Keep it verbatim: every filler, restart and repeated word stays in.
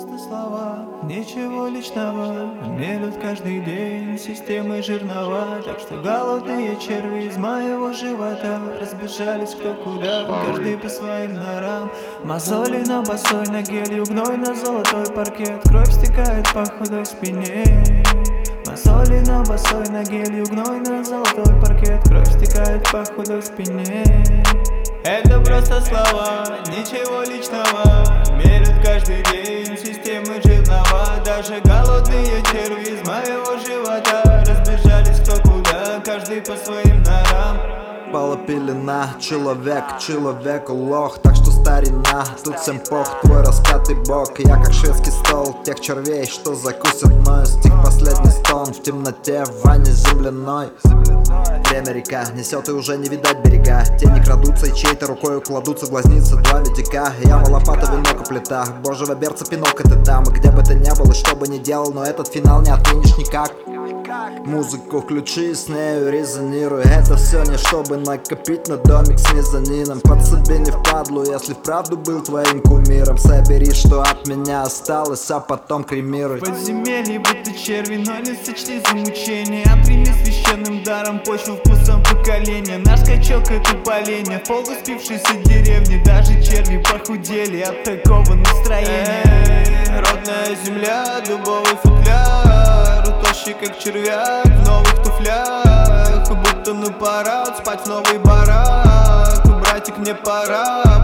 просто слова, ничего личного. Мелют каждый день системы жирного. Так что голодные черви из моего живота разбежались кто куда, каждый по своим норам. Мозоли на босой ноге, гной на золотой паркет. Кровь стекает по худой спине. Мозоли на босой ноге, гной на золотой паркет. Кровь стекает по худой спине. Это просто слова, ничего личного. Мерят каждый день системы жирного. Даже голодные черви из моего живота разбежались кто куда, каждый по своим норам. Пала пелена, человек, человек лох. Так что старина, тут всем пох, твой распятый бог. Я как шведский стол тех червей, что закусят мною. Стих последний стон в темноте, в ванне земляной. Время река несет и уже не видать берега. Тени крадутся и чьей-то рукой укладутся в глазницы два медика. Яма, лопата, венок и плита. Божьего берца пинок это там. Где бы ты ни был и что бы ни делал, но этот финал не отменишь никак. Музыку включи, с нею резонируй. Это все не чтобы накопить на домик с мезонином. Подсоби не впадлу, если вправду был твоим кумиром. Собери, что от меня осталось, а потом кремируй. Подземелье будто черви, но не сочли за мучение. Отреми священным даром почву вкусом поколения. Наш скачок это поленье, в полгу спившейся деревни. Даже черви похудели от такого настроения. Эй, родная земля, дубовый футляр, утощий как червяк в новых туфлях. Будто на парад, спать в новый барак. Братик, мне пора.